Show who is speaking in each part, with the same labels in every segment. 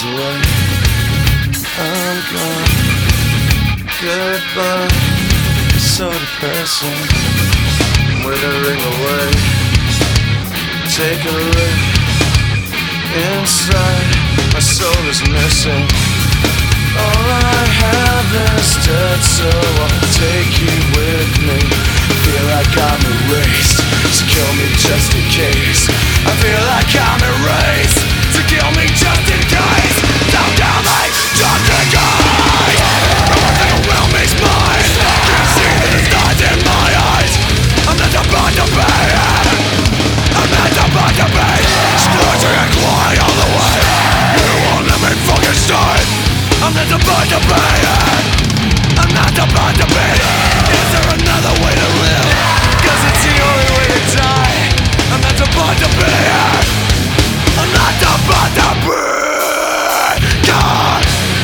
Speaker 1: away. I'm gone. Goodbye. So depressing. Withering away. Take a look inside. My soul is missing. All I have is dead, so I'll take you with me. Feel like I'm erased, so kill me just in case. I feel like I'm erased, so kill me just in case. Don't kill me just in case. Everything around me's mine. Can't see that there's light in my eyes. I'm not about to be. I'm not about to be. Splurging and quiet all the way. You won't let me fucking stay. I'm not about to be. I'm not about to be. Is there another way to live? Cause it's the only way to die. I'm not about to be. I'm not about to be. God.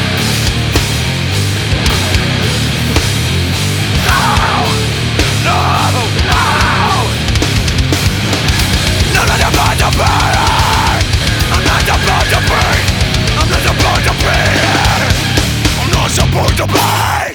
Speaker 1: No. I'm not about to be. I'm not about to be. I'm not about to be. I'm not supposed to be.